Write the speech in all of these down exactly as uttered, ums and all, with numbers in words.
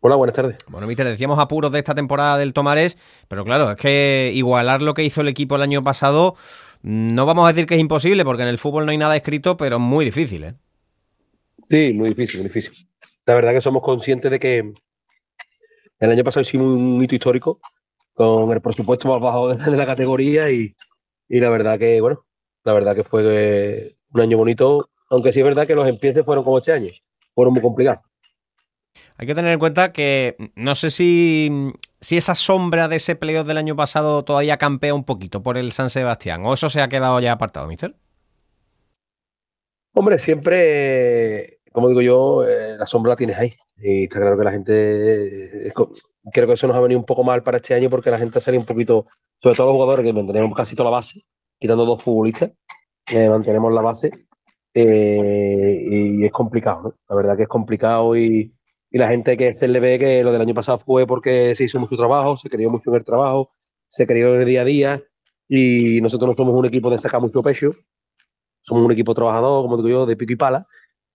Hola, buenas tardes. Bueno, Mister, decíamos apuros de esta temporada del Tomarés, pero claro, es que igualar lo que hizo el equipo el año pasado, no vamos a decir que es imposible, porque en el fútbol no hay nada escrito, pero es muy difícil, ¿eh? Sí, muy difícil, muy difícil. La verdad que somos conscientes de que el año pasado hicimos un hito histórico con el presupuesto más bajo de de la categoría y, y la verdad que, bueno, la verdad que fue eh, un año bonito, aunque sí es verdad que los empieces fueron como este año, fueron muy complicados. Hay que tener en cuenta que no sé si, si esa sombra de ese playoff del año pasado todavía campea un poquito por el San Sebastián, o eso se ha quedado ya apartado, Mister. Hombre, siempre, como digo yo, eh, la sombra la tienes ahí. Y está claro que la gente, eh, es co- creo que eso nos ha venido un poco mal para este año porque la gente ha salido un poquito, sobre todo los jugadores que mantenemos casi toda la base, quitando dos futbolistas, eh, mantenemos la base eh, y es complicado, ¿no? La verdad que es complicado y, y la gente que se le ve que lo del año pasado fue porque se hizo mucho trabajo, se creyó mucho en el trabajo, se creyó en el día a día y nosotros no somos un equipo de sacar mucho pecho, somos un equipo trabajador, como digo yo, de pico y pala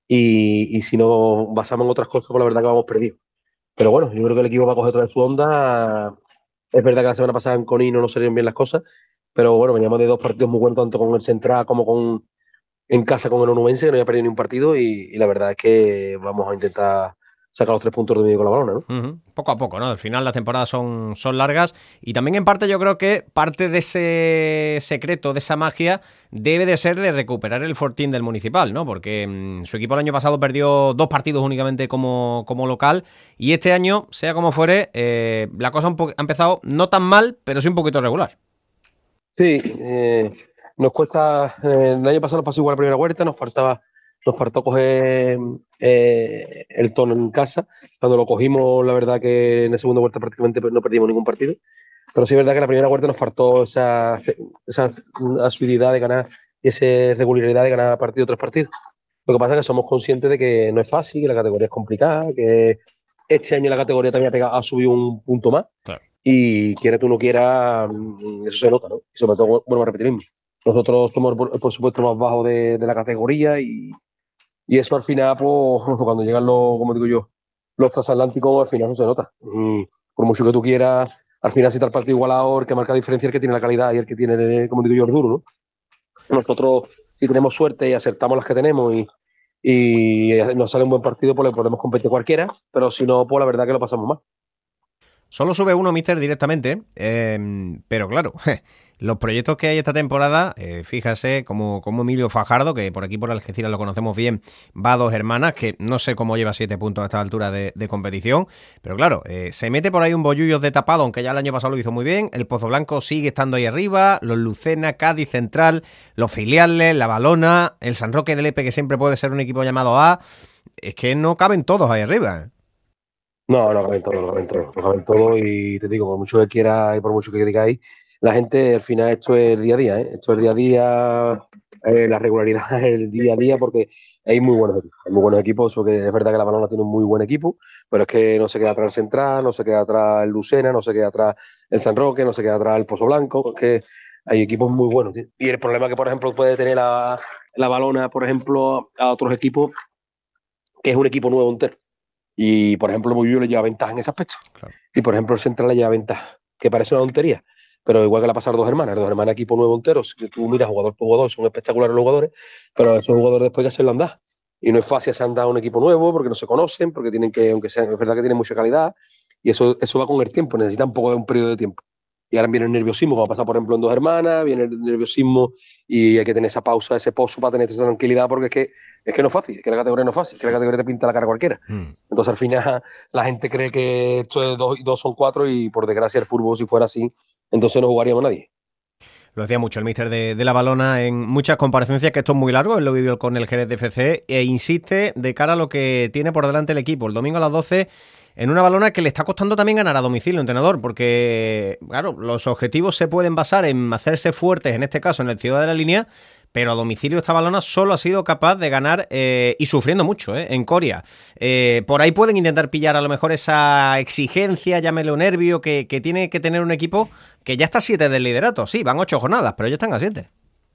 y, y si nos basamos en otras cosas, pues la verdad que vamos perdidos. Pero bueno, yo creo que el equipo va a coger otra vez su onda. Es verdad que la semana pasada en Conino no salieron bien las cosas, pero bueno, veníamos de dos partidos muy buenos, tanto con el Central como con en casa con el Onubense, que no había perdido ni un partido, y, y la verdad es que vamos a intentar sacar los tres puntos de medio con la balona, ¿no? Ujú. Poco a poco, ¿no? Al final las temporadas son, son largas y también en parte yo creo que parte de ese secreto, de esa magia, debe de ser de recuperar el fortín del Municipal, ¿no? Porque mmm, su equipo el año pasado perdió dos partidos únicamente como, como local y este año, sea como fuere, eh, la cosa un po- ha empezado no tan mal, pero sí un poquito regular. Sí, eh, nos cuesta, eh, el año pasado nos pasó igual la primera vuelta, nos faltaba, nos faltó coger eh, el tono en casa. Cuando lo cogimos, la verdad que en la segunda vuelta prácticamente no perdimos ningún partido. Pero sí es verdad que en la primera vuelta nos faltó esa, esa asiduidad de ganar y esa regularidad de ganar partido tras partido. Lo que pasa es que somos conscientes de que no es fácil, que la categoría es complicada, que este año la categoría también ha, pegado, ha subido un punto más Claro. y quiera tú no quiera, mm, eso se nota, ¿no? Y sobre todo, bueno, a repetir mismo. Nosotros somos, por, por supuesto, más bajo de, de la categoría y, y eso al final, pues, cuando llegan los, como digo yo, los transatlánticos, al final no se nota. Y por mucho que tú quieras, al final si está el partido igualado, el que marca diferencia es el que tiene la calidad y el que tiene, como digo yo, el duro, ¿no? Nosotros, si tenemos suerte y acertamos las que tenemos y, y nos sale un buen partido, pues le podemos competir cualquiera, pero si no, pues la verdad que lo pasamos mal. Solo sube uno, Mister, directamente, eh, pero claro, los proyectos que hay esta temporada, eh, fíjase, como, como Emilio Fajardo, que por aquí por Algeciras lo conocemos bien, va a dos hermanas, que no sé cómo lleva siete puntos a esta altura de, de competición, pero claro, eh, se mete por ahí un bollullo de tapado, aunque ya el año pasado lo hizo muy bien, el Pozo Blanco sigue estando ahí arriba, los Lucena, Cádiz Central, los filiales, la Balona, el San Roque de Lepe, que siempre puede ser un equipo llamado A, es que no caben todos ahí arriba. No, no caben todo, no caben todo, no caben todo y te digo, por mucho que quiera y por mucho que digáis, la gente al final esto es el día a día, ¿eh? Esto es el día a día, eh, la regularidad es el día a día porque hay muy buenos equipos, hay muy buenos equipos, eso que es verdad que la Balona tiene un muy buen equipo, pero es que no se queda atrás el Central, no se queda atrás el Lucena, no se queda atrás el San Roque, no se queda atrás el Pozo Blanco, es que hay equipos muy buenos, tío. Y el problema que, por ejemplo, puede tener la, la Balona, por ejemplo, a otros equipos, que es un equipo nuevo entero. Y, por ejemplo, el Bollullo le lleva ventaja en ese aspecto. Claro. Y, por ejemplo, el Central le lleva ventaja, que parece una tontería. Pero igual que la pasaron dos hermanas, dos hermanas equipo nuevo entero, si tú miras jugador por jugador, son espectaculares los jugadores, pero esos jugadores después hay que hacerlo andar. Y no es fácil hacer andar a un equipo nuevo porque no se conocen, porque tienen que, aunque sea, es verdad que tienen mucha calidad, y eso, eso va con el tiempo, necesita un poco de un periodo de tiempo. Y ahora viene el nerviosismo, como pasa, por ejemplo, en dos hermanas, viene el nerviosismo y hay que tener esa pausa, ese pozo para tener esa tranquilidad, porque es que, es que no es fácil, es que la categoría no es fácil, es que la categoría te pinta la cara a cualquiera. Mm. Entonces, al final, la gente cree que esto es dos y dos son cuatro y, por desgracia, el fútbol, si fuera así, entonces no jugaríamos nadie. Lo decía mucho el míster de, de la Balona en muchas comparecencias, que esto es muy largo, él lo vivió con el Jerez de F C, e insiste de cara a lo que tiene por delante el equipo. El domingo a las doce, en una Balona que le está costando también ganar a domicilio, entrenador, porque, claro, los objetivos se pueden basar en hacerse fuertes, en este caso en el Ciudad de la Línea, pero a domicilio esta Balona solo ha sido capaz de ganar eh, y sufriendo mucho eh, en Coria. Eh, por ahí pueden intentar pillar a lo mejor esa exigencia, llámelo nervio, que, que tiene que tener un equipo que ya está a siete del liderato. Sí, van ocho jornadas, pero ya están a siete.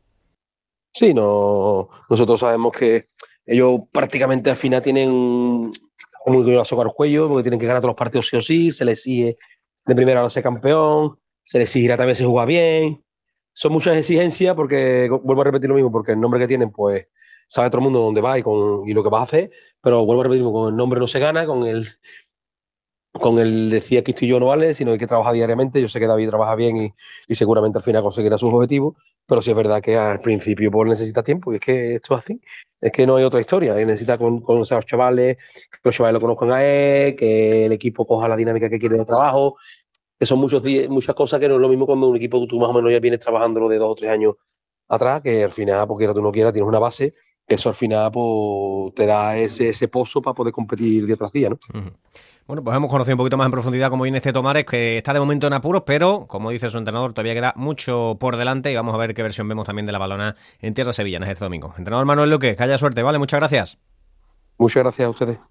Sí, no, nosotros sabemos que ellos prácticamente al final tienen como digo yo, la soga al cuello, porque tienen que ganar todos los partidos sí o sí, se les exige de primera a ser campeón, se les exigirá también si juega bien. Son muchas exigencias porque, vuelvo a repetir lo mismo, porque el nombre que tienen, pues, sabe todo el mundo dónde va y, con, y lo que vas a hacer, pero vuelvo a repetir, con el nombre no se gana, con el, con el decía que estoy yo no vale, sino hay que trabajar diariamente. Yo sé que David trabaja bien y, y seguramente al final conseguirá sus objetivos, pero sí es verdad que al principio pues, necesita tiempo, y es que esto es así, es que no hay otra historia, y necesita con- conocer a los chavales, que los chavales lo conozcan a él, que el equipo coja la dinámica que quiere de trabajo, que son muchos días, muchas cosas que no es lo mismo cuando un equipo que tú más o menos ya vienes trabajándolo de dos o tres años atrás, que al final, porque tú no quieras, tienes una base, que eso al final pues, te da ese, ese pozo para poder competir día tras día, ¿no? Ujú. Bueno, pues hemos conocido un poquito más en profundidad cómo viene este Tomares, que está de momento en apuros, pero, como dice su entrenador, todavía queda mucho por delante y vamos a ver qué versión vemos también de la balona en tierras sevillanas este domingo. Entrenador Manuel Luque, que haya suerte, ¿vale? Muchas gracias. Muchas gracias a ustedes.